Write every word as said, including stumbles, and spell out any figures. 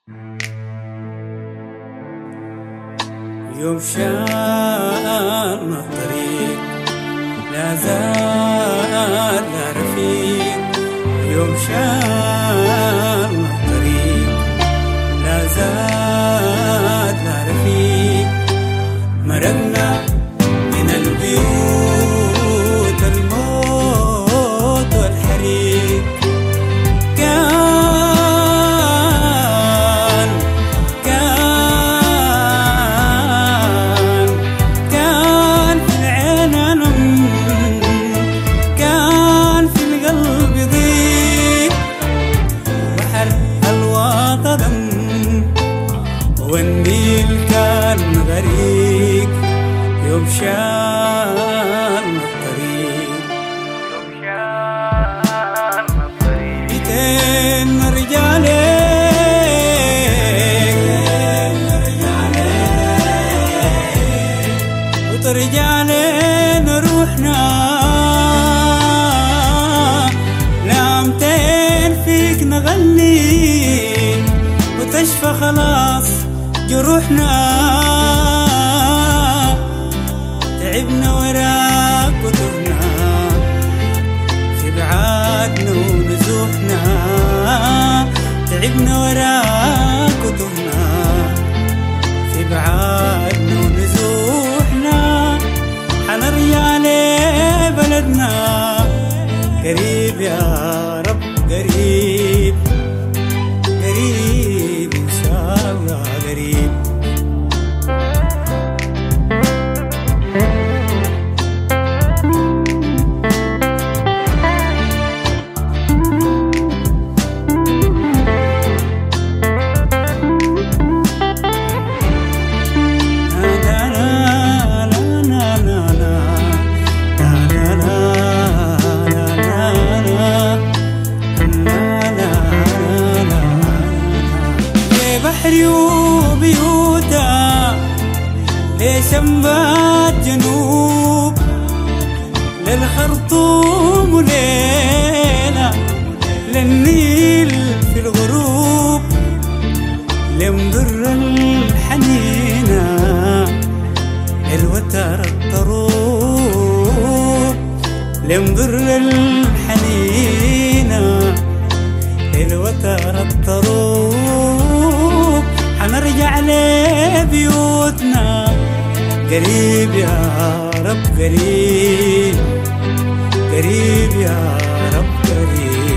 يوم شاءنا الطريق لا زال لا رفيق، يوم شاءنا الطريق لا زال لا رفيق. مرقنا من البيوت الموت والحريق، كان كان كان في العين ألم، كان في القلب ضيق، بحر الوطن دم، والنيل كان غريق. يوم شان الطريق يوم شان الطريق بيتين رجالين وترجالين روحنا، لامتين فيك نغني وتشفى خلاص جروحنا. تعبنا وراك وتهنا في بعادنا ونزوحنا، تعبنا وراك وتهنا في بعادنا ونزوحنا. حنرجع لبلدنا قريب يا رب، قريب قريب إن شاء الله قريب. بحري وبيوتا لشمبات جنوب، للخرطوم وليلة للنيل في الغروب، لمضر الحنينة الوتر الطروب، لمضر الحنينة الوتر الطروب. حنرجع لبيوتنا قريب يا رب، قريب قريب يا رب قريب.